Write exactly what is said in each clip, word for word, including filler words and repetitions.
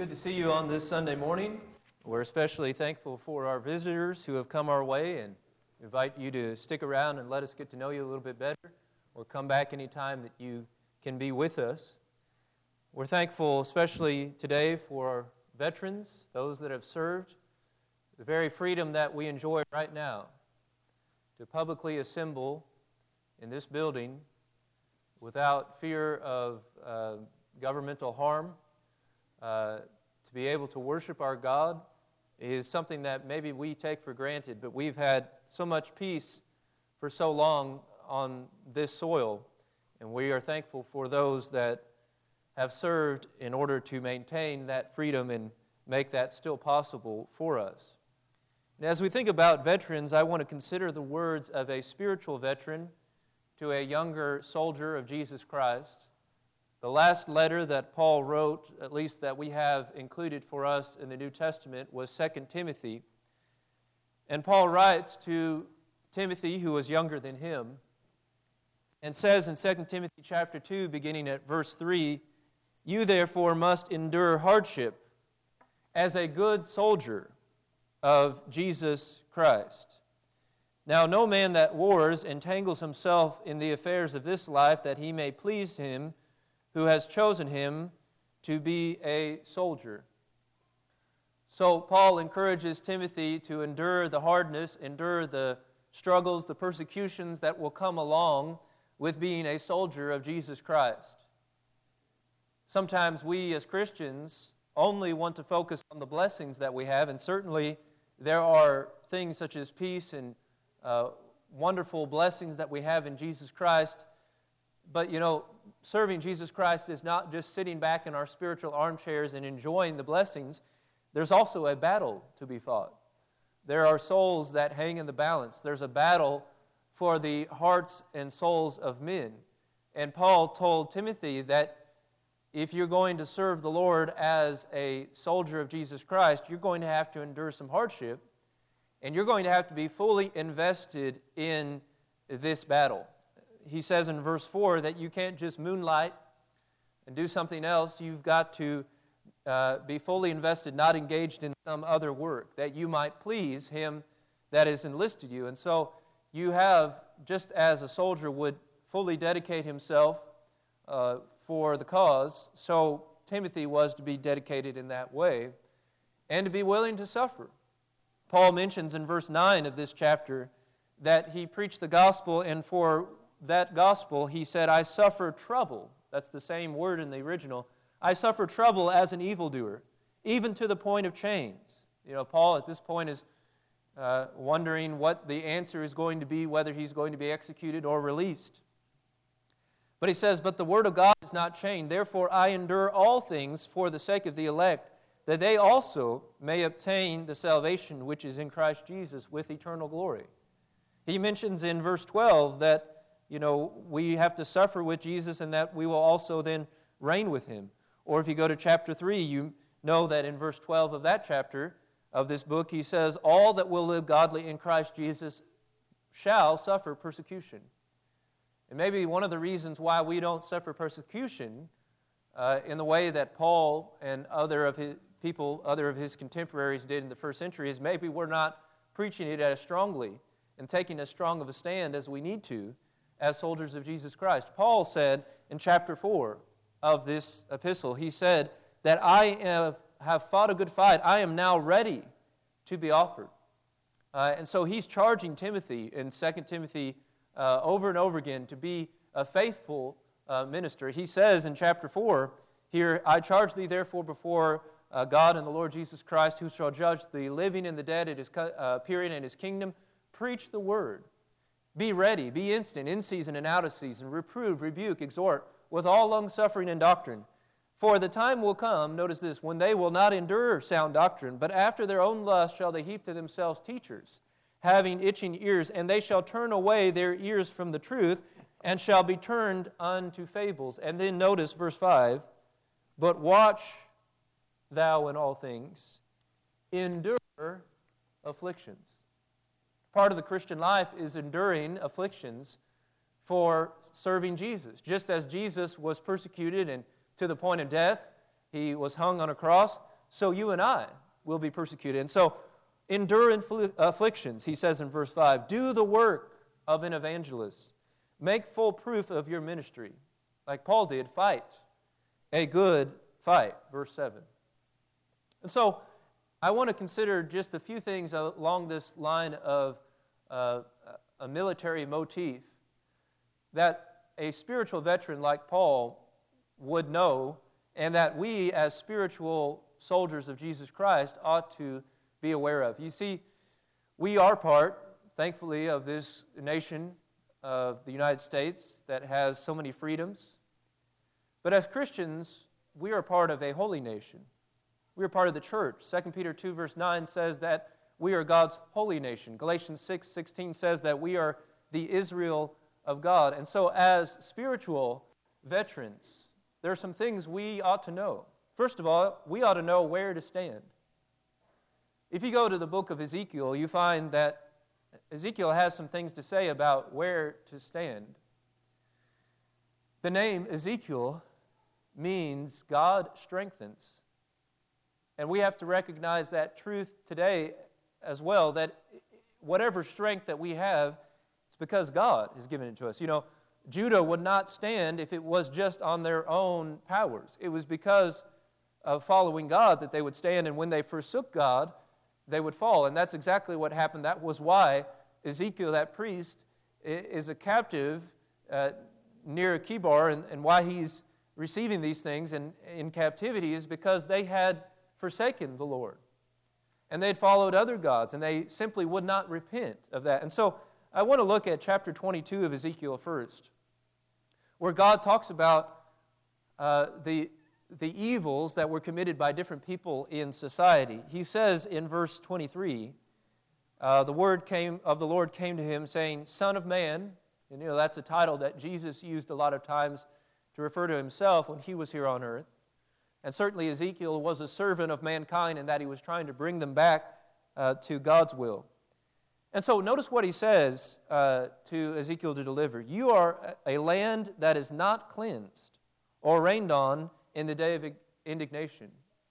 Good to see you on this Sunday morning. We're especially thankful for our visitors who have come our way and invite you to stick around and let us get to know you a little bit better, or come back anytime that you can be with us. We're thankful especially today for our veterans, those that have served, the very freedom that we enjoy right now to publicly assemble in this building without fear of uh, governmental harm. Uh, to be able to worship our God is something that maybe we take for granted, but we've had so much peace for so long on this soil, and we are thankful for those that have served in order to maintain that freedom and make that still possible for us. And as we think about veterans, I want to consider the words of a spiritual veteran to a younger soldier of Jesus Christ. The last letter that Paul wrote, at least that we have included for us in the New Testament, was Second Timothy. And Paul writes to Timothy, who was younger than him, and says in Second Timothy chapter two, beginning at verse three, "You therefore must endure hardship as a good soldier of Jesus Christ. Now no man that wars entangles himself in the affairs of this life, that he may please him who has chosen him to be a soldier." So Paul encourages Timothy to endure the hardness, endure the struggles, the persecutions that will come along with being a soldier of Jesus Christ. Sometimes we as Christians only want to focus on the blessings that we have, and certainly there are things such as peace and uh, wonderful blessings that we have in Jesus Christ. But, you know, serving Jesus Christ is not just sitting back in our spiritual armchairs and enjoying the blessings. There's also a battle to be fought. There are souls that hang in the balance. There's a battle for the hearts and souls of men. And Paul told Timothy that if you're going to serve the Lord as a soldier of Jesus Christ, you're going to have to endure some hardship, and you're going to have to be fully invested in this battle. He says in verse four that you can't just moonlight and do something else. You've got to uh, be fully invested, not engaged in some other work, that you might please him that has enlisted you. And so you have, just as a soldier would fully dedicate himself uh, for the cause, so Timothy was to be dedicated in that way and to be willing to suffer. Paul mentions in verse nine of this chapter that he preached the gospel, and for that gospel, he said, "I suffer trouble." That's the same word in the original. "I suffer trouble as an evildoer, even to the point of chains." You know, Paul at this point is uh, wondering what the answer is going to be, whether he's going to be executed or released. But he says, "But the word of God is not chained. Therefore I endure all things for the sake of the elect, that they also may obtain the salvation which is in Christ Jesus with eternal glory." He mentions in verse twelve that You know, we have to suffer with Jesus, and that we will also then reign with him. Or if you go to chapter three, you know that in verse twelve of that chapter of this book, he says, "All that will live godly in Christ Jesus shall suffer persecution." And maybe one of the reasons why we don't suffer persecution uh, in the way that Paul and other of his people, other of his contemporaries did in the first century is maybe we're not preaching it as strongly and taking as strong of a stand as we need to as soldiers of Jesus Christ. Paul said in chapter four of this epistle, he said that I have, have fought a good fight. I am now ready to be offered. Uh, and so he's charging Timothy in Second Timothy uh, over and over again to be a faithful uh, minister. He says in chapter four here, "I charge thee therefore before uh, God and the Lord Jesus Christ, who shall judge the living and the dead at his uh, appearing in his kingdom, preach the word. Be ready, be instant, in season and out of season. Reprove, rebuke, exhort, with all longsuffering and doctrine. For the time will come," notice this, "when they will not endure sound doctrine, but after their own lust shall they heap to themselves teachers, having itching ears, and they shall turn away their ears from the truth, and shall be turned unto fables." And then notice verse five, "But watch thou in all things, endure afflictions." Part of the Christian life is enduring afflictions for serving Jesus. Just as Jesus was persecuted and to the point of death, he was hung on a cross, so you and I will be persecuted. And so, endure infl- afflictions, he says in verse five. Do the work of an evangelist. Make full proof of your ministry. Like Paul did, fight a good fight, verse seven. And so, I want to consider just a few things along this line of uh, a military motif that a spiritual veteran like Paul would know, and that we as spiritual soldiers of Jesus Christ ought to be aware of. You see, we are part, thankfully, of this nation of the United States that has so many freedoms. But as Christians, we are part of a holy nation. We are part of the church. Second Peter two verse nine says that we are God's holy nation. Galatians six sixteen says that we are the Israel of God. And so as spiritual veterans, there are some things we ought to know. First of all, we ought to know where to stand. If you go to the book of Ezekiel, you find that Ezekiel has some things to say about where to stand. The name Ezekiel means God strengthens. And we have to recognize that truth today as well, that whatever strength that we have, it's because God has given it to us. You know, Judah would not stand if it was just on their own powers. It was because of following God that they would stand, and when they forsook God, they would fall. And that's exactly what happened. That was why Ezekiel, that priest, is a captive uh, near Kibar, and, and why he's receiving these things in, in captivity is because they had forsaken the Lord. And they'd followed other gods, and they simply would not repent of that. And so I want to look at chapter twenty-two of Ezekiel first, where God talks about uh, the, the evils that were committed by different people in society. He says in verse twenty-three, uh, the word came of the Lord came to him, saying, Son of man, and you know that's a title that Jesus used a lot of times to refer to himself when he was here on earth. And certainly Ezekiel was a servant of mankind in that he was trying to bring them back uh, to God's will. And so notice what he says uh, to Ezekiel to deliver. You are a land that is not cleansed or rained on in the day of indignation.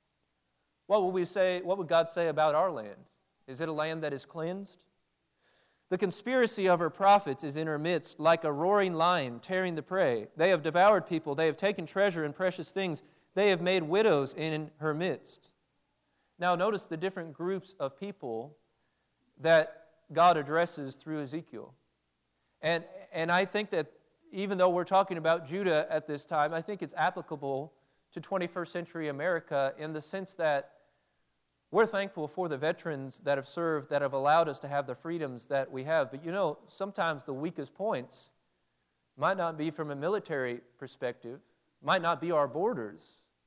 What would we say? What would God say about our land? Is it a land that is cleansed? The conspiracy of her prophets is in her midst, like a roaring lion tearing the prey. They have devoured people. They have taken treasure and precious things. They have made widows in her midst. Now notice the different groups of people that God addresses through Ezekiel. And, and I think that even though we're talking about Judah at this time, I think it's applicable to twenty-first century America in the sense that we're thankful for the veterans that have served, that have allowed us to have the freedoms that we have. But you know, sometimes the weakest points might not be from a military perspective, might not be our borders,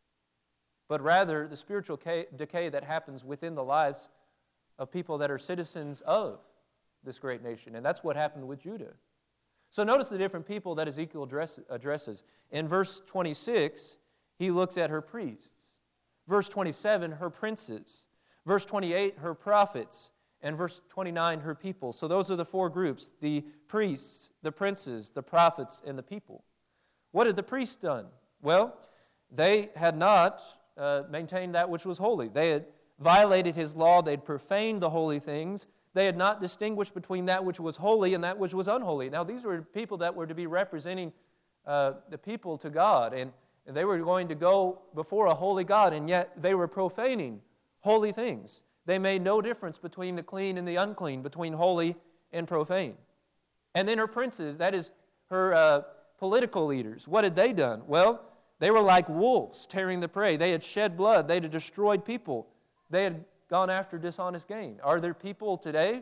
but rather the spiritual decay that happens within the lives of people that are citizens of this great nation. And that's what happened with Judah. So notice the different people that Ezekiel addresses. In verse twenty-six, he looks at her priests. Verse twenty-seven, her princes. Verse twenty-eight, her prophets. And verse twenty-nine, her people. So those are the four groups: the priests, the princes, the prophets, and the people. What had the priests done? Well, they had not uh, maintained that which was holy. They had violated his law. They had profaned the holy things. They had not distinguished between that which was holy and that which was unholy. Now, these were people that were to be representing uh, the people to God, and they were going to go before a holy God, and yet they were profaning holy things. They made no difference between the clean and the unclean, between holy and profane. And then her princes, that is her uh, political leaders, what had they done? Well, they were like wolves tearing the prey. They had shed blood. They had destroyed people. They had gone after dishonest gain. Are there people today,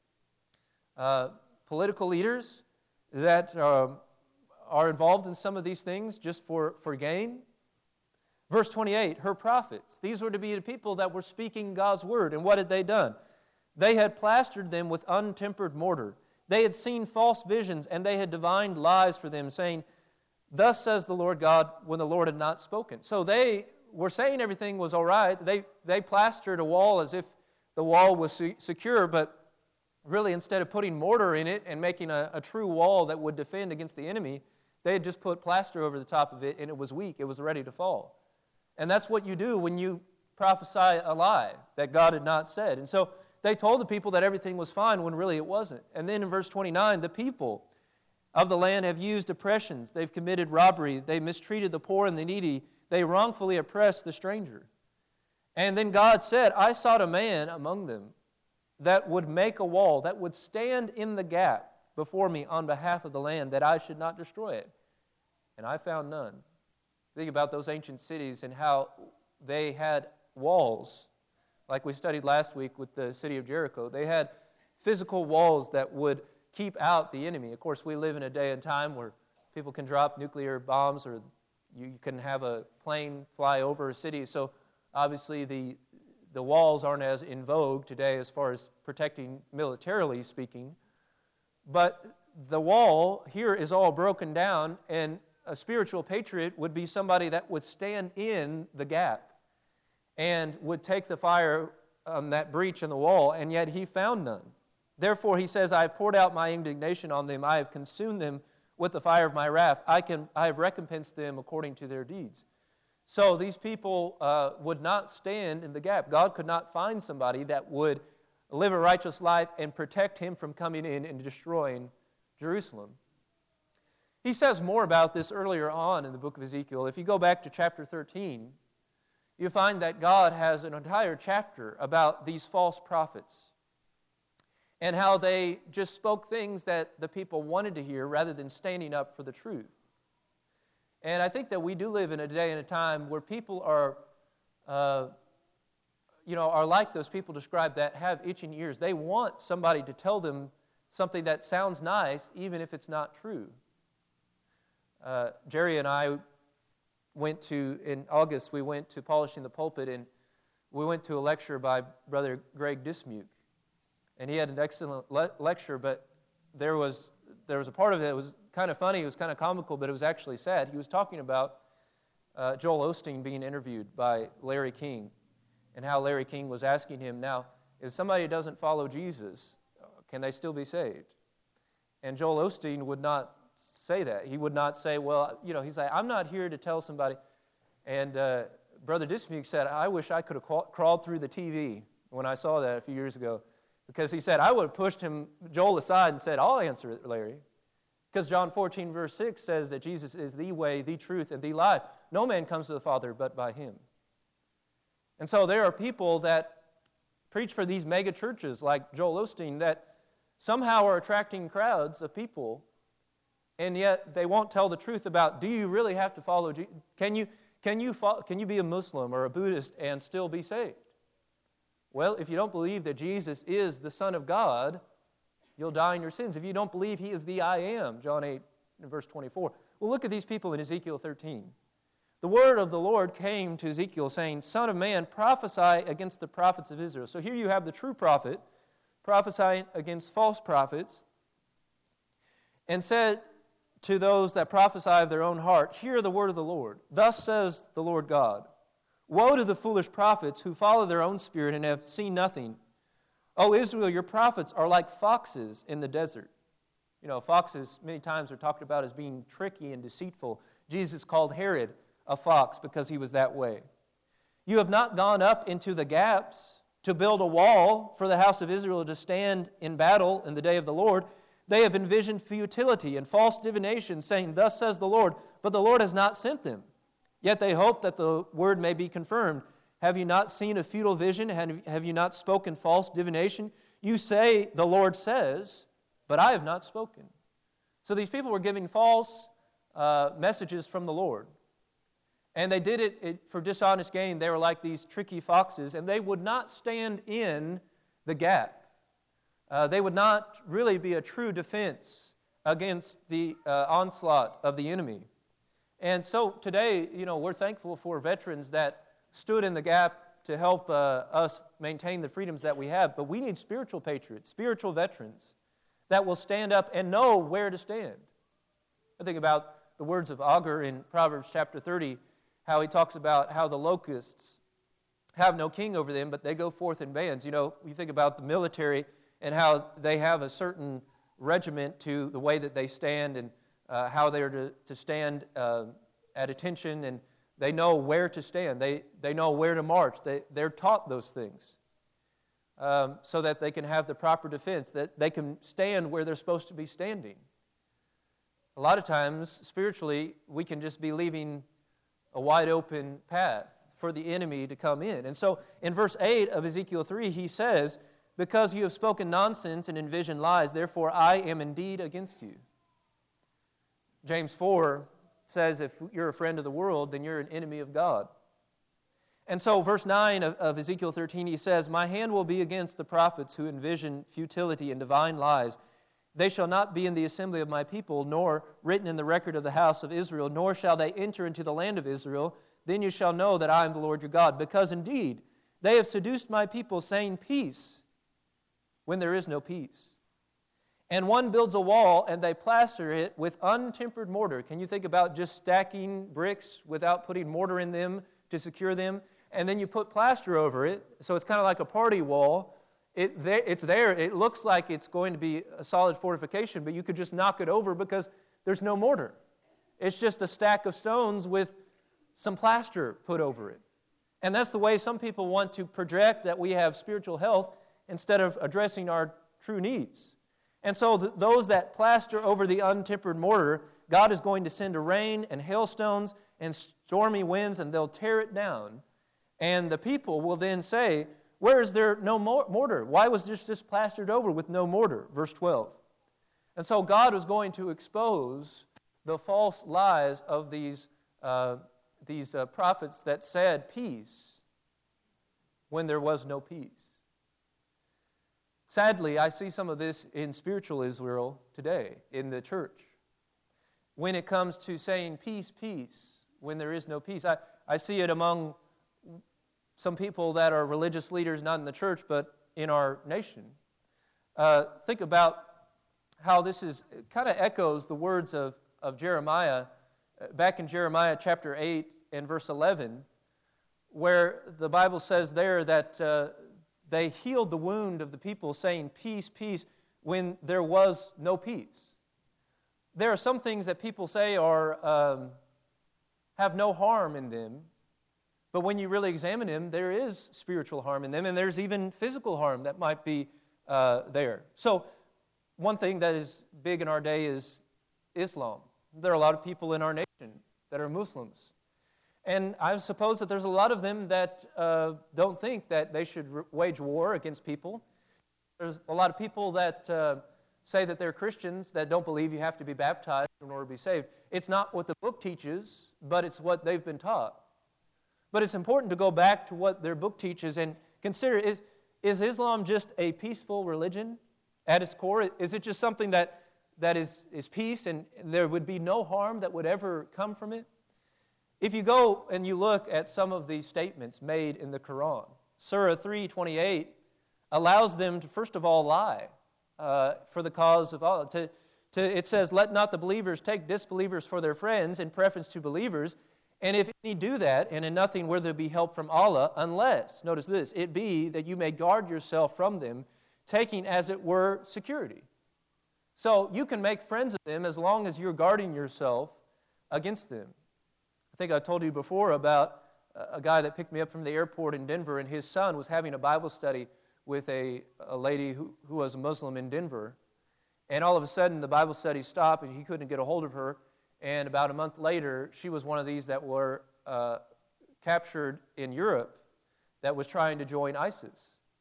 uh, political leaders, that uh, are involved in some of these things just for, for gain? Verse twenty-eight, her prophets. These were to be the people that were speaking God's word. And what had they done? They had plastered them with untempered mortar. They had seen false visions, and they had divined lies for them, saying, Thus says the Lord God, when the Lord had not spoken. So they were saying everything was all right. They, they plastered a wall as if the wall was se- secure, but really instead of putting mortar in it and making a, a true wall that would defend against the enemy, they had just put plaster over the top of it, and it was weak. It was ready to fall. And that's what you do when you prophesy a lie that God had not said. And so they told the people that everything was fine when really it wasn't. And then in verse twenty-nine, the people of the land have used oppressions. They've committed robbery. They mistreated the poor and the needy. They wrongfully oppressed the stranger. And then God said, I sought a man among them that would make a wall, that would stand in the gap before me on behalf of the land, that I should not destroy it. And I found none. Think about those ancient cities and how they had walls, like we studied last week with the city of Jericho. They had physical walls that would keep out the enemy. Of course, we live in a day and time where people can drop nuclear bombs, or you can have a plane fly over a city. So obviously the the walls aren't as in vogue today as far as protecting militarily speaking. But the wall here is all broken down, and a spiritual patriot would be somebody that would stand in the gap and would take the fire on that breach in the wall, and yet he found none. Therefore he says, I have poured out my indignation on them. I have consumed them with the fire of my wrath. I can I have recompensed them according to their deeds. So these people uh, would not stand in the gap. God could not find somebody that would live a righteous life and protect him from coming in and destroying Jerusalem. He says more about this earlier on in the book of Ezekiel. If you go back to chapter thirteen, you find that God has an entire chapter about these false prophets and how they just spoke things that the people wanted to hear rather than standing up for the truth. And I think that we do live in a day and a time where people are, uh, you know, are like those people described that have itching ears. They want somebody to tell them something that sounds nice, even if it's not true. Uh, Jerry and I went to, in August, we went to Polishing the Pulpit, and we went to a lecture by Brother Greg Dismuke. And he had an excellent le- lecture, but there was there was a part of it that was kind of funny, it was kind of comical, but it was actually sad. He was talking about uh, Joel Osteen being interviewed by Larry King, and how Larry King was asking him, now, if somebody doesn't follow Jesus, can they still be saved? And Joel Osteen would not say that. He would not say, well, you know, he's like, I'm not here to tell somebody. And uh, Brother Dismuke said, I wish I could have craw- crawled through the T V when I saw that a few years ago. Because he said, I would have pushed him, Joel aside and said, I'll answer it, Larry. Because John fourteen, verse six says that Jesus is the way, the truth, and the life. No man comes to the Father but by him. And so there are people that preach for these mega churches like Joel Osteen that somehow are attracting crowds of people, and yet they won't tell the truth about, do you really have to follow Jesus? Can you, can you, fo- can you be a Muslim or a Buddhist and still be saved? Well, if you don't believe that Jesus is the Son of God, you'll die in your sins. If you don't believe he is the I am, John eight, verse twenty-four. Well, look at these people in Ezekiel thirteen. The word of the Lord came to Ezekiel saying, Son of man, prophesy against the prophets of Israel. So here you have the true prophet prophesying against false prophets, and said to those that prophesy of their own heart, hear the word of the Lord. Thus says the Lord God, woe to the foolish prophets who follow their own spirit and have seen nothing. O Israel, your prophets are like foxes in the desert. You know, foxes many times are talked about as being tricky and deceitful. Jesus called Herod a fox because he was that way. You have not gone up into the gaps to build a wall for the house of Israel to stand in battle in the day of the Lord. They have envisioned futility and false divination, saying, thus says the Lord, but the Lord has not sent them. Yet they hope that the word may be confirmed. Have you not seen a futile vision? Have you not spoken false divination? You say, the Lord says, but I have not spoken. So these people were giving false uh, messages from the Lord. And they did it, it for dishonest gain. They were like these tricky foxes, and they would not stand in the gap. Uh, they would not really be a true defense against the uh, onslaught of the enemy. And so today, you know, we're thankful for veterans that stood in the gap to help uh, us maintain the freedoms that we have. But we need spiritual patriots, spiritual veterans that will stand up and know where to stand. I think about the words of Agur in Proverbs chapter thirty, how he talks about how the locusts have no king over them, but they go forth in bands. You know, you think about the military and how they have a certain regiment to the way that they stand and uh, how they're to, to stand uh, at attention, and They know where to stand. They, they know where to march. They, they're taught those things um, so that they can have the proper defense, that they can stand where they're supposed to be standing. A lot of times, spiritually, we can just be leaving a wide open path for the enemy to come in. And so in verse eight of Ezekiel three, he says, because you have spoken nonsense and envisioned lies, therefore I am indeed against you. James four says if you're a friend of the world, then you're an enemy of God. And so verse nine of, of Ezekiel thirteen, he says, my hand will be against the prophets who envision futility and divine lies. They shall not be in the assembly of my people, nor written in the record of the house of Israel, nor shall they enter into the land of Israel. Then you shall know that I am the Lord your God. Because indeed, they have seduced my people, saying peace, when there is no peace. And one builds a wall, and they plaster it with untempered mortar. Can you think about just stacking bricks without putting mortar in them to secure them? And then you put plaster over it, so it's kind of like a party wall. It, it's there. It looks like it's going to be a solid fortification, but you could just knock it over because there's no mortar. It's just a stack of stones with some plaster put over it. And that's the way some people want to project that we have spiritual health instead of addressing our true needs. And so th- those that plaster over the untempered mortar, God is going to send a rain and hailstones and stormy winds, and they'll tear it down. And the people will then say, where is there no mortar? Why was this just plastered over with no mortar? Verse twelve. And so God was going to expose the false lies of these, uh, these uh, prophets that said peace when there was no peace. Sadly, I see some of this in spiritual Israel today, in the church. When it comes to saying peace, peace, when there is no peace. I, I see it among some people that are religious leaders, not in the church, but in our nation. Uh, think about how this is kind of echoes the words of, of Jeremiah, back in Jeremiah chapter eight and verse eleven, where the Bible says there that uh, they healed the wound of the people, saying, peace, peace, when there was no peace. There are some things that people say are um, have no harm in them, but when you really examine them, there is spiritual harm in them, and there's even physical harm that might be uh, there. So one thing that is big in our day is Islam. There are a lot of people in our nation that are Muslims. And I suppose that there's a lot of them that uh, don't think that they should r- wage war against people. There's a lot of people that uh, say that they're Christians that don't believe you have to be baptized in order to be saved. It's not what the book teaches, but it's what they've been taught. But it's important to go back to what their book teaches and consider, is, is Islam just a peaceful religion at its core? Is it just something that, that is, is peace and there would be no harm that would ever come from it? If you go and you look at some of these statements made in the Quran, Surah three twenty-eight allows them to, first of all, lie uh, for the cause of Allah. To, to, it says, let not the believers take disbelievers for their friends in preference to believers, and if any do that, and in nothing will there be help from Allah, unless, notice this, it be that you may guard yourself from them, taking as it were security. So you can make friends of them as long as you're guarding yourself against them. I think I told you before about a guy that picked me up from the airport in Denver, and his son was having a Bible study with a, a lady who, who was a Muslim in Denver. And all of a sudden, the Bible study stopped, and he couldn't get a hold of her. And about a month later, she was one of these that were uh, captured in Europe that was trying to join ISIS.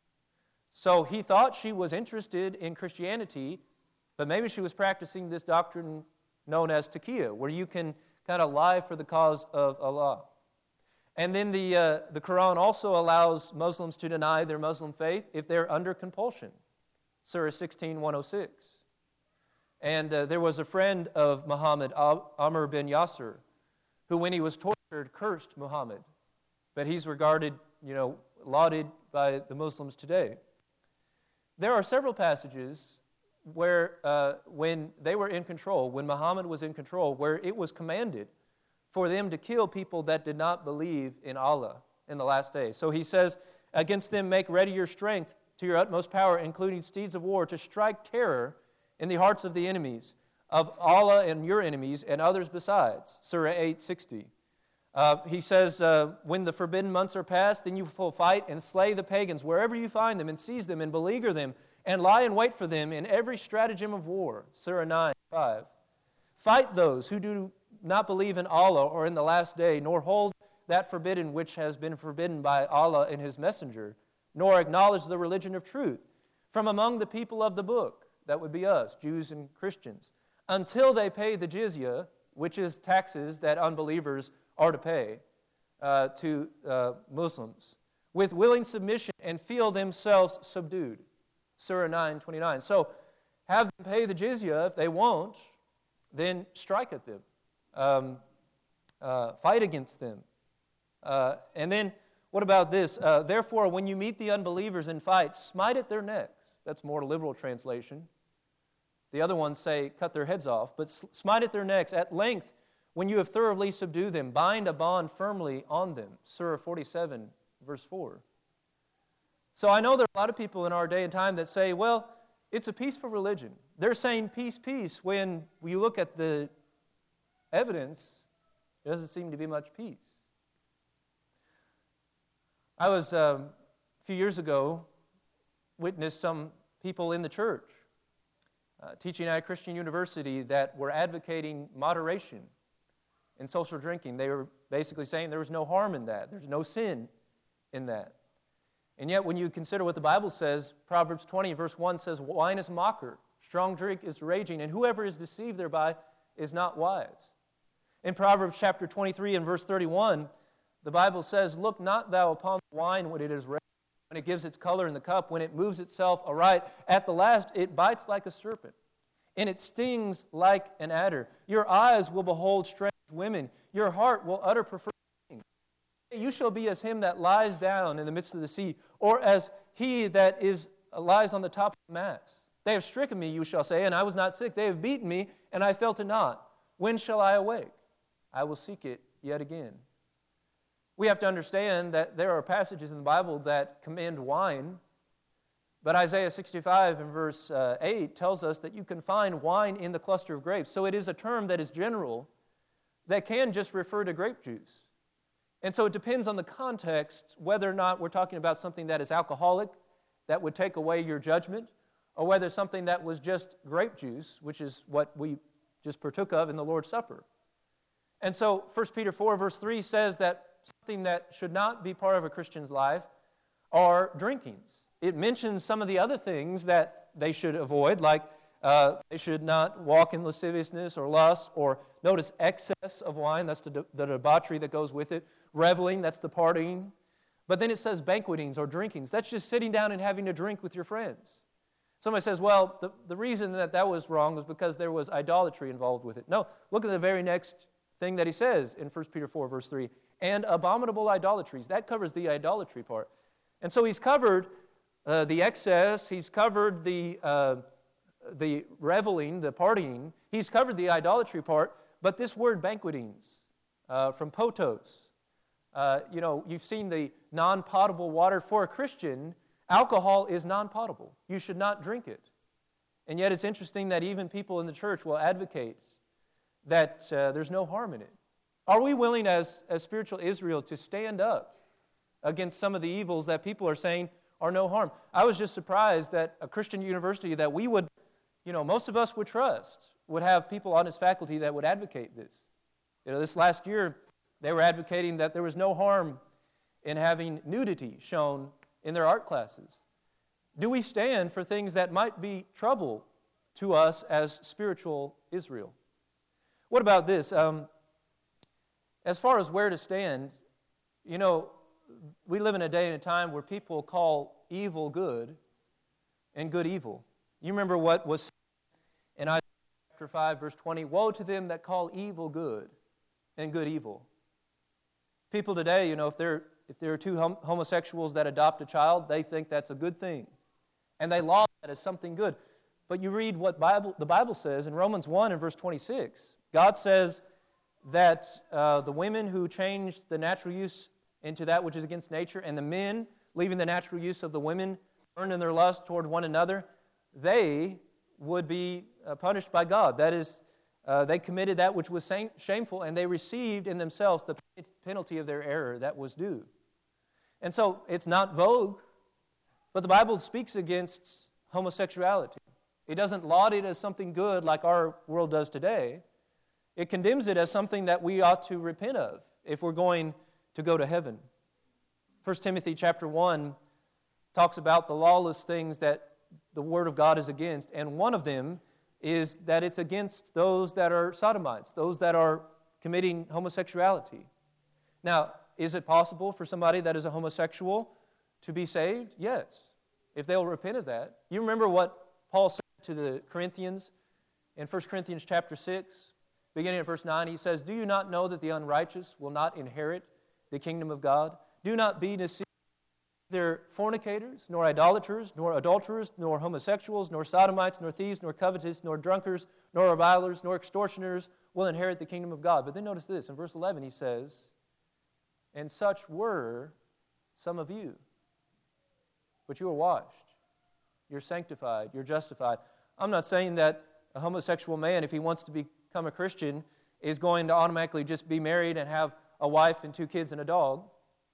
So he thought she was interested in Christianity, but maybe she was practicing this doctrine known as taqiyya, where you can kind of lie for the cause of Allah. And then the, uh, the Quran also allows Muslims to deny their Muslim faith if they're under compulsion. Surah sixteen, one oh six. And uh, there was a friend of Muhammad, Amr bin Yasir, who when he was tortured cursed Muhammad. But he's regarded, you know, lauded by the Muslims today. There are several passages where uh, when they were in control, when Muhammad was in control, where it was commanded for them to kill people that did not believe in Allah in the last days. So he says, against them make ready your strength to your utmost power, including steeds of war, to strike terror in the hearts of the enemies, of Allah and your enemies, and others besides. Surah eight sixty. Uh, he says, uh, when the forbidden months are past, then you will fight and slay the pagans wherever you find them, and seize them and beleaguer them, and lie in wait for them in every stratagem of war. Surah nine, five. Fight those who do not believe in Allah or in the last day, nor hold that forbidden which has been forbidden by Allah and His Messenger, nor acknowledge the religion of truth from among the people of the book, that would be us, Jews and Christians, until they pay the jizya, which is taxes that unbelievers are to pay uh, to uh, Muslims, with willing submission and feel themselves subdued. Surah nine twenty-nine. So have them pay the jizya. If they won't, then strike at them. Um, uh, fight against them. Uh, and then, what about this? Uh, Therefore, when you meet the unbelievers in fight, smite at their necks. That's more liberal translation. The other ones say, cut their heads off. But smite at their necks. At length, when you have thoroughly subdued them, bind a bond firmly on them. Surah forty-seven, verse four. So I know there are a lot of people in our day and time that say, well, it's a peaceful religion. They're saying peace, peace, when you look at the evidence, there doesn't seem to be much peace. I was, um, a few years ago, witnessed some people in the church uh, teaching at a Christian university that were advocating moderation in social drinking. They were basically saying there was no harm in that. There's no sin in that. And yet when you consider what the Bible says, Proverbs twenty, verse one says, wine is a mocker, strong drink is raging, and whoever is deceived thereby is not wise. In Proverbs chapter twenty-three and verse thirty-one, the Bible says, look not thou upon the wine when it is red, when it gives its color in the cup, when it moves itself aright. At the last it bites like a serpent, and it stings like an adder. Your eyes will behold strange women. Your heart will utter perverse things. You shall be as him that lies down in the midst of the sea, or as he that is lies on the top of the mast. They have stricken me, you shall say, and I was not sick. They have beaten me, and I felt it not. When shall I awake? I will seek it yet again. We have to understand that there are passages in the Bible that commend wine, but Isaiah sixty-five and verse uh, eight tells us that you can find wine in the cluster of grapes. So it is a term that is general, that can just refer to grape juice. And so it depends on the context whether or not we're talking about something that is alcoholic, that would take away your judgment, or whether something that was just grape juice, which is what we just partook of in the Lord's Supper. And so First Peter four verse three says that something that should not be part of a Christian's life are drinkings. It mentions some of the other things that they should avoid, like uh, they should not walk in lasciviousness or lust, or notice excess of wine, that's the, de- the debauchery that goes with it, reveling, that's the partying. But then it says banquetings or drinkings. That's just sitting down and having a drink with your friends. Somebody says, well, the, the reason that that was wrong was because there was idolatry involved with it. No, look at the very next thing that he says in First Peter four verse three. And abominable idolatries. That covers the idolatry part. And so he's covered uh, the excess, he's covered the, uh, the reveling, the partying, he's covered the idolatry part, but this word banquetings, uh, from potos, uh, you know, you've seen the non-potable water. For a Christian, alcohol is non-potable. You should not drink it. And yet it's interesting that even people in the church will advocate that uh, there's no harm in it. Are we willing as, as spiritual Israel to stand up against some of the evils that people are saying are no harm? I was just surprised that a Christian university that we would, you know, most of us would trust, would have people on its faculty that would advocate this. You know, this last year, they were advocating that there was no harm in having nudity shown in their art classes. Do we stand for things that might be trouble to us as spiritual Israel? What about this? Um, As far as where to stand, you know, we live in a day and a time where people call evil good and good evil. You remember what was in Isaiah chapter five, verse twenty, woe to them that call evil good and good evil. People today, you know, if there if there are two hom- homosexuals that adopt a child, they think that's a good thing. And they laud that as something good. But you read what Bible the Bible says in Romans one and verse twenty-six. God says that uh, the women who changed the natural use into that which is against nature, and the men, leaving the natural use of the women, burned in their lust toward one another, they would be uh, punished by God. That is, Uh, they committed that which was shame- shameful, and they received in themselves the penalty of their error that was due. And so it's not vogue, but the Bible speaks against homosexuality. It doesn't laud it as something good like our world does today. It condemns it as something that we ought to repent of if we're going to go to heaven. First Timothy chapter one talks about the lawless things that the Word of God is against, and one of them is that it's against those that are sodomites, those that are committing homosexuality. Now, is it possible for somebody that is a homosexual to be saved? Yes, if they'll repent of that. You remember what Paul said to the Corinthians in First Corinthians chapter six, beginning at verse nine, he says, "Do you not know that the unrighteous will not inherit the kingdom of God? Do not be deceived. Neither fornicators, nor idolaters, nor adulterers, nor homosexuals, nor sodomites, nor thieves, nor covetous, nor drunkards, nor revilers, nor extortioners will inherit the kingdom of God." But then notice this, in verse eleven he says, "And such were some of you. But you are washed, you're sanctified, you're justified." I'm not saying that a homosexual man, if he wants to become a Christian, is going to automatically just be married and have a wife and two kids and a dog.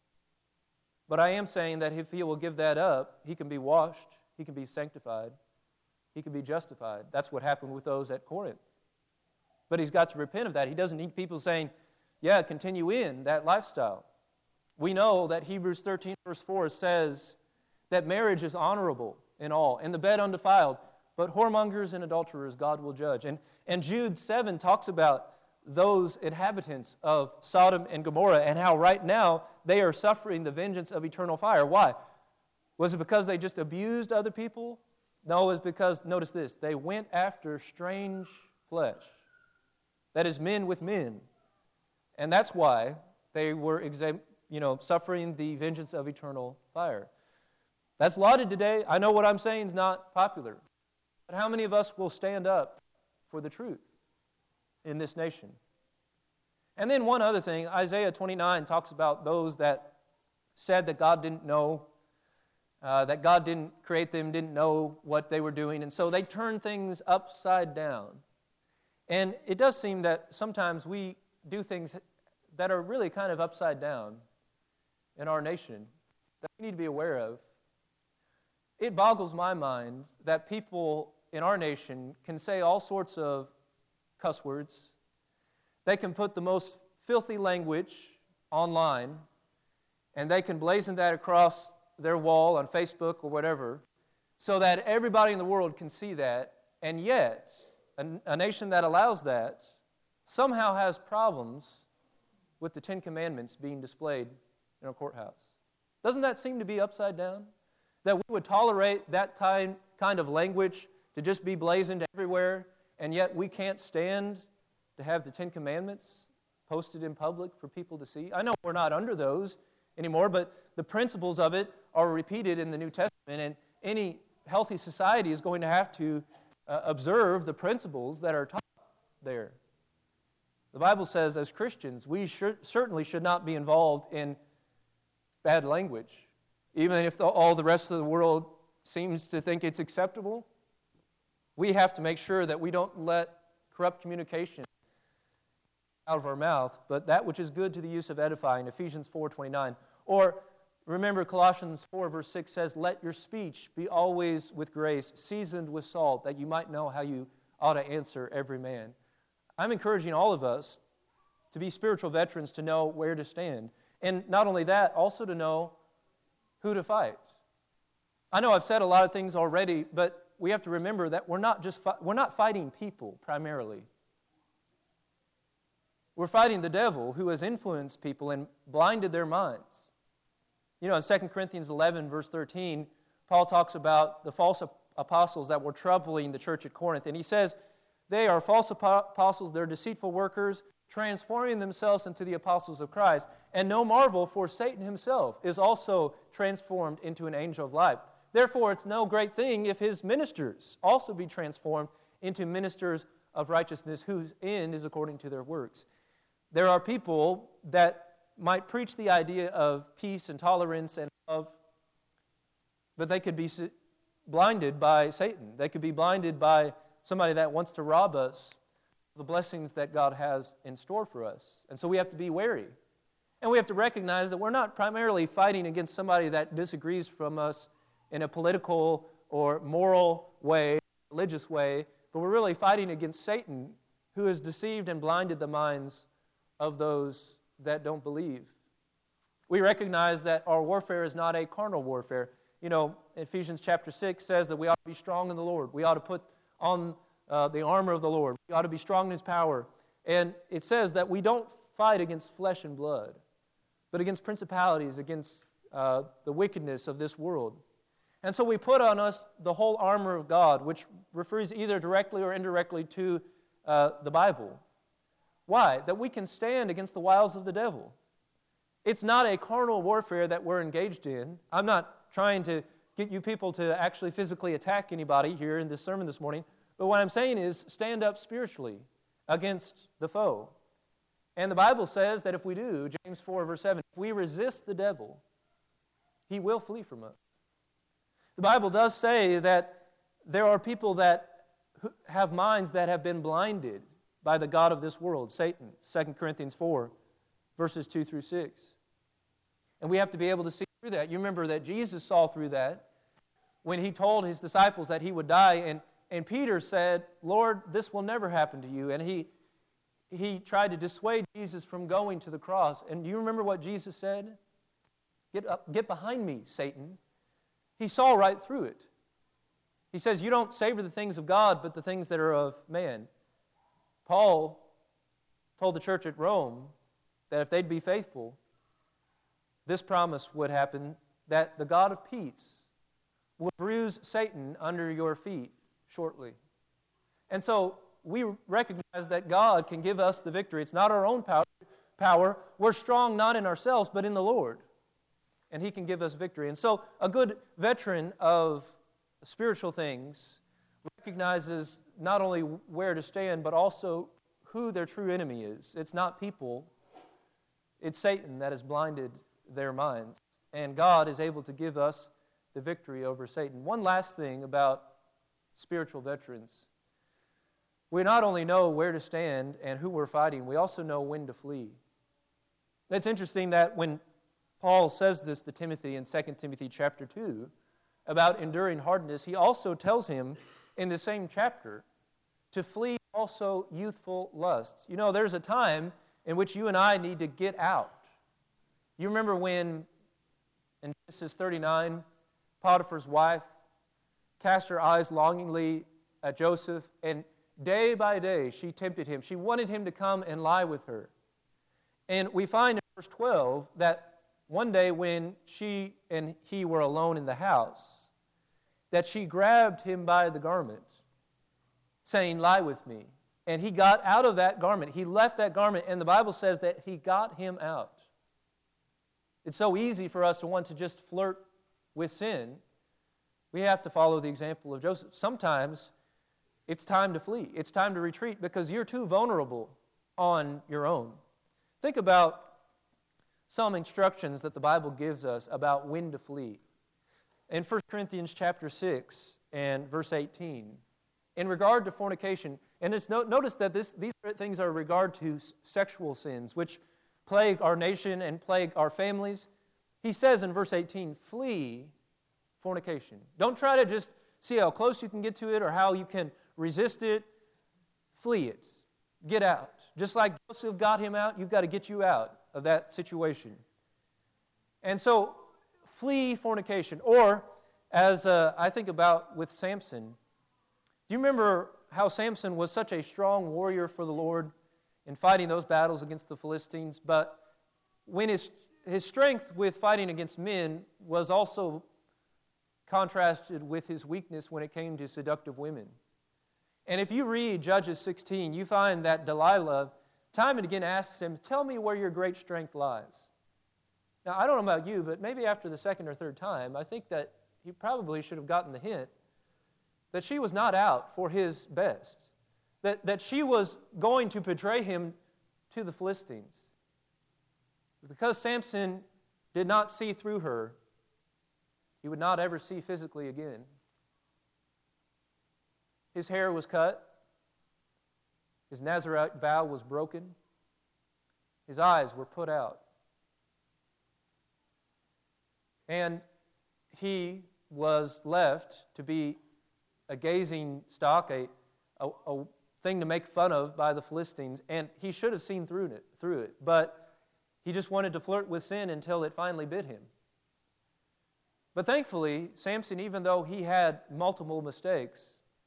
But I am saying that if he will give that up, he can be washed, he can be sanctified, he can be justified. That's what happened with those at Corinth. But he's got to repent of that. He doesn't need people saying, yeah, continue in that lifestyle. We know that Hebrews thirteen verse four says that marriage is honorable in all, and the bed undefiled, but whoremongers and adulterers God will judge. And, and Jude seven talks about those inhabitants of Sodom and Gomorrah and how right now they are suffering the vengeance of eternal fire. Why? Was it because they just abused other people? No, it was because, notice this, they went after strange flesh. That is, men with men. And that's why they were exam- you know, suffering the vengeance of eternal fire. That's lauded today. I know what I'm saying is not popular. But how many of us will stand up for the truth in this nation? And then one other thing, Isaiah twenty-nine talks about those that said that God didn't know, uh, that God didn't create them, didn't know what they were doing, and so they turned things upside down. And it does seem that sometimes we do things that are really kind of upside down in our nation that we need to be aware of. It boggles my mind that people in our nation can say all sorts of cuss words. They can put the most filthy language online, and they can blazon that across their wall on Facebook or whatever, so that everybody in the world can see that, and yet a, a nation that allows that somehow has problems with the Ten Commandments being displayed in a courthouse. Doesn't that seem to be upside down? That we would tolerate that time, kind of language to just be blazoned everywhere, and yet we can't stand to have the Ten Commandments posted in public for people to see. I know we're not under those anymore, but the principles of it are repeated in the New Testament, and any healthy society is going to have to uh, observe the principles that are taught there. The Bible says, as Christians, we should, certainly should not be involved in bad language, even if the, all the rest of the world seems to think it's acceptable. We have to make sure that we don't let corrupt communication out of our mouth, but that which is good to the use of edifying, Ephesians four twenty-nine. Or remember Colossians four verse six says, "Let your speech be always with grace, seasoned with salt, that you might know how you ought to answer every man." I'm encouraging all of us to be spiritual veterans, to know where to stand. And not only that, also to know who to fight. I know I've said a lot of things already, but we have to remember that we're not just fi- we're not fighting people primarily. We're fighting the devil, who has influenced people and blinded their minds. You know, in Second Corinthians eleven, verse thirteen, Paul talks about the false apostles that were troubling the church at Corinth. And he says, they are false apostles, they're deceitful workers, transforming themselves into the apostles of Christ. And no marvel, for Satan himself is also transformed into an angel of light. Therefore, it's no great thing if his ministers also be transformed into ministers of righteousness, whose end is according to their works. There are people that might preach the idea of peace and tolerance and love, but they could be blinded by Satan. They could be blinded by somebody that wants to rob us the blessings that God has in store for us. And so we have to be wary. And we have to recognize that we're not primarily fighting against somebody that disagrees from us in a political or moral way, religious way, but we're really fighting against Satan, who has deceived and blinded the minds of those that don't believe. We recognize that our warfare is not a carnal warfare. You know, Ephesians chapter six says that we ought to be strong in the Lord. We ought to put on uh, the armor of the Lord. We ought to be strong in His power. And it says that we don't fight against flesh and blood, but against principalities, against uh, the wickedness of this world. And so we put on us the whole armor of God, which refers either directly or indirectly to uh, the Bible. Why? That we can stand against the wiles of the devil. It's not a carnal warfare that we're engaged in. I'm not trying to get you people to actually physically attack anybody here in this sermon this morning, but what I'm saying is stand up spiritually against the foe. And the Bible says that if we do, James four, verse seven, if we resist the devil, he will flee from us. The Bible does say that there are people that have minds that have been blinded by the god of this world, Satan, Second Corinthians four, verses two through six. And we have to be able to see through that. You remember that Jesus saw through that when He told His disciples that He would die, and, and Peter said, Lord, this will never happen to you. And he, he tried to dissuade Jesus from going to the cross. And do you remember what Jesus said? Get up, get behind me, Satan. He saw right through it. He says, you don't savor the things of God, but the things that are of man. Paul told the church at Rome that if they'd be faithful, this promise would happen, that the God of peace will bruise Satan under your feet shortly. And so we recognize that God can give us the victory. It's not our own power. power. We're strong not in ourselves, but in the Lord. And He can give us victory. And so a good veteran of spiritual things recognizes not only where to stand, but also who their true enemy is. It's not people. It's Satan that has blinded their minds. And God is able to give us the victory over Satan. One last thing about spiritual veterans. We not only know where to stand and who we're fighting, we also know when to flee. It's interesting that when Paul says this to Timothy in Second Timothy chapter two about enduring hardness, he also tells him in the same chapter to flee also youthful lusts. You know, there's a time in which you and I need to get out. You remember when in Genesis thirty-nine, Potiphar's wife cast her eyes longingly at Joseph, and day by day she tempted him. She wanted him to come and lie with her. And we find in verse twelve that one day when she and he were alone in the house, that she grabbed him by the garment, saying, lie with me. And he got out of that garment. He left that garment, and the Bible says that he got him out. It's so easy for us to want to just flirt with sin. We have to follow the example of Joseph. Sometimes it's time to flee. It's time to retreat because you're too vulnerable on your own. Think about some instructions that the Bible gives us about when to flee. In First Corinthians chapter six and verse eighteen, in regard to fornication, and it's no, notice that this, these things are in regard to sexual sins, which plague our nation and plague our families. He says in verse eighteen, flee fornication. Don't try to just see how close you can get to it or how you can resist it. Flee it. Get out. Just like Joseph got him out, you've got to get you out of that situation. And so, flee fornication. Or, as uh, I think about with Samson, do you remember how Samson was such a strong warrior for the Lord in fighting those battles against the Philistines? But when his, his strength with fighting against men was also contrasted with his weakness when it came to seductive women. And if you read Judges sixteen, you find that Delilah time and again asks him, tell me where your great strength lies. Now, I don't know about you, but maybe after the second or third time, I think that he probably should have gotten the hint that she was not out for his best, that, that she was going to betray him to the Philistines. Because Samson did not see through her, he would not ever see physically again. His hair was cut. His Nazarite vow was broken. His eyes were put out. And he was left to be a gazing stock, a, a, a thing to make fun of by the Philistines, and he should have seen through it, through it, but he just wanted to flirt with sin until it finally bit him. But thankfully, Samson, even though he had multiple mistakes,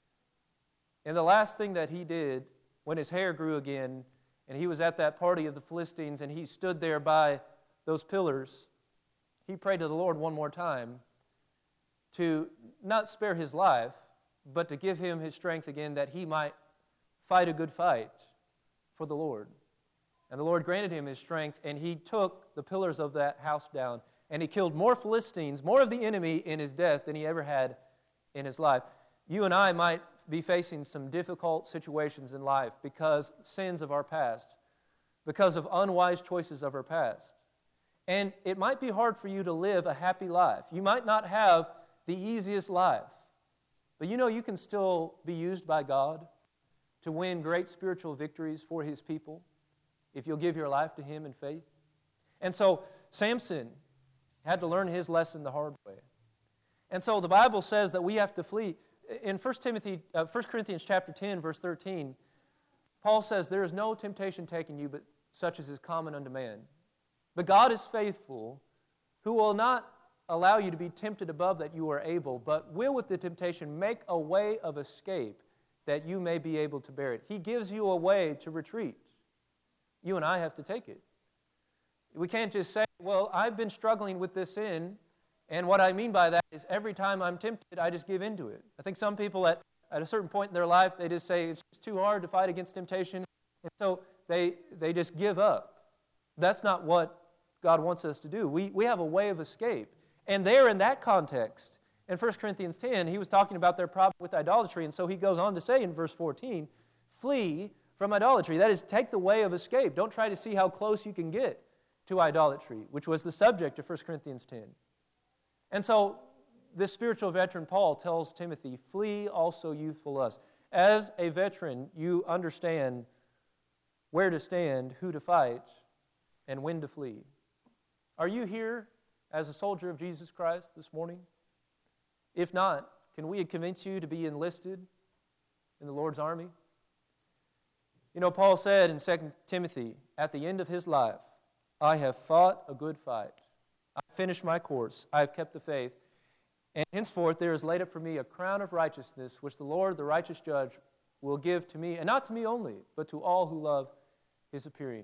and the last thing that he did when his hair grew again, and he was at that party of the Philistines, and he stood there by those pillars, he prayed to the Lord one more time to not spare his life, but to give him his strength again that he might fight a good fight for the Lord. And the Lord granted him his strength, and he took the pillars of that house down, and he killed more Philistines, more of the enemy in his death than he ever had in his life. You and I might be facing some difficult situations in life because sins of our past, because of unwise choices of our past. And it might be hard for you to live a happy life. You might not have the easiest life. But you know you can still be used by God to win great spiritual victories for His people if you'll give your life to Him in faith. And so Samson had to learn his lesson the hard way. And so the Bible says that we have to flee. In First Timothy, uh, First Corinthians chapter ten, verse thirteen, Paul says, "There is no temptation taken you, but such as is common unto man. But God is faithful, who will not allow you to be tempted above that you are able, but will with the temptation make a way of escape that you may be able to bear it." He gives you a way to retreat. You and I have to take it. We can't just say, well, I've been struggling with this sin, and what I mean by that is every time I'm tempted, I just give into it. I think some people at, at a certain point in their life, they just say it's too hard to fight against temptation, and so they, they just give up. That's not what God wants us to do. We, we have a way of escape. And there in that context, in First Corinthians ten, he was talking about their problem with idolatry, and so he goes on to say in verse fourteen, flee from idolatry. That is, take the way of escape. Don't try to see how close you can get to idolatry, which was the subject of First Corinthians ten. And so this spiritual veteran, Paul, tells Timothy, flee also youthful lust. As a veteran, you understand where to stand, who to fight, and when to flee. Are you here as a soldier of Jesus Christ this morning? If not, can we convince you to be enlisted in the Lord's army? You know, Paul said in Second Timothy, at the end of his life, I have fought a good fight. I have finished my course. I have kept the faith. And henceforth there is laid up for me a crown of righteousness, which the Lord, the righteous judge, will give to me, and not to me only, but to all who love His appearing.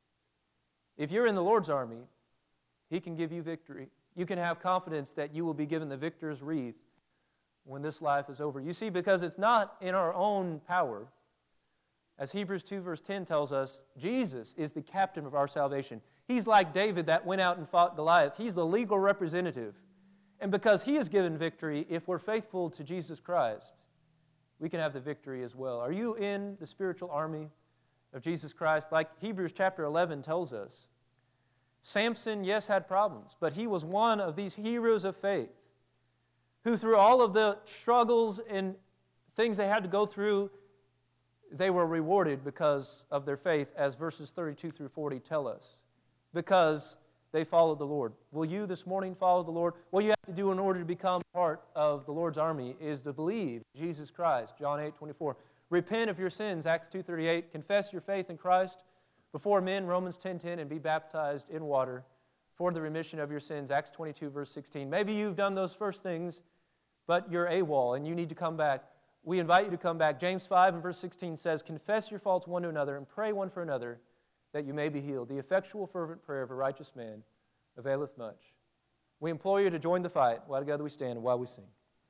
If you're in the Lord's army, He can give you victory. You can have confidence that you will be given the victor's wreath when this life is over. You see, because it's not in our own power. As Hebrews two verse ten tells us, Jesus is the captain of our salvation. He's like David that went out and fought Goliath. He's the legal representative. And because He has given victory, if we're faithful to Jesus Christ, we can have the victory as well. Are you in the spiritual army of Jesus Christ? Like Hebrews chapter eleven tells us, Samson, yes, had problems, but he was one of these heroes of faith who through all of the struggles and things they had to go through, they were rewarded because of their faith, as verses thirty-two through forty tell us, because they followed the Lord. Will you this morning follow the Lord? What you have to do in order to become part of the Lord's army is to believe in Jesus Christ, John eight twenty-four. Repent of your sins, Acts two thirty-eight. Confess your faith in Christ before men, Romans ten ten, and be baptized in water for the remission of your sins, Acts twenty-two, verse sixteen. Maybe you've done those first things, but you're AWOL and you need to come back. We invite you to come back. James five and verse sixteen says, confess your faults one to another and pray one for another that you may be healed. The effectual fervent prayer of a righteous man availeth much. We implore you to join the fight while together we stand and while we sing.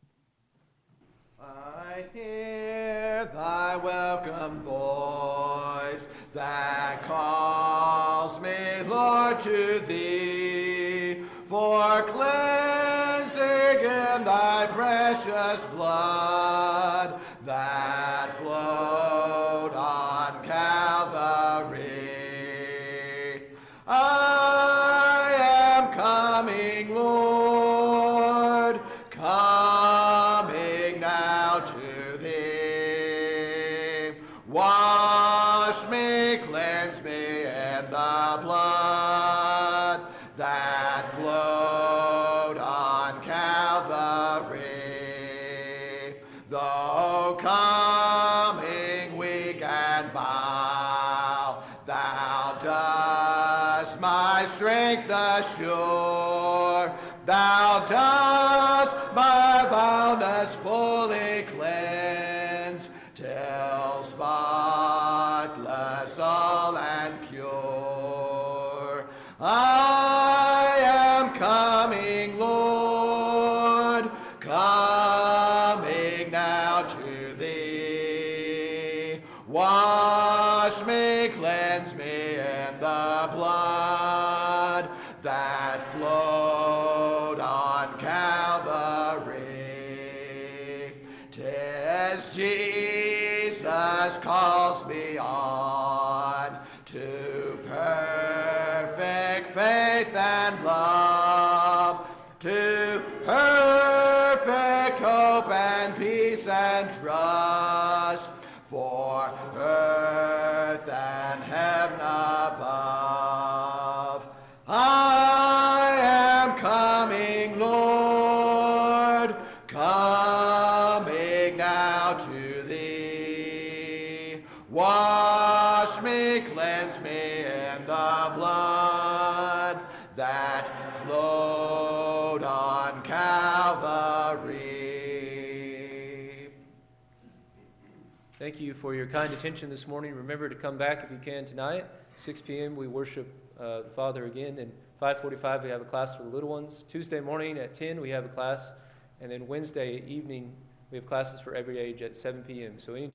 I hear thy welcome voice that calls me, Lord, to thee, for cleansing in thy precious blood that flowed on Calvary. I am coming, Lord, coming now to thee. Why blood that flowed on Calvary. Though coming weak and bow, thou dost my strength assure. Thou dost my boundness fully cleanse, till spotless all and pure. I am coming, Lord, coming now to thee. Wash me, cleanse me in the blood that flowed on Calvary. 'Tis Jesus calls me on to perfect faith and love, to perfect hope and peace and trust, for earth and heaven above. I am coming, Lord, coming now to thee. Wash me, cleanse me in the blood that flowed on Calvary. Thank you for your kind attention this morning. Remember to come back if you can tonight. six p.m. we worship uh, the Father again. And five forty-five we have a class for the little ones. Tuesday morning at ten we have a class. And then Wednesday evening we have classes for every age at seven p.m. So any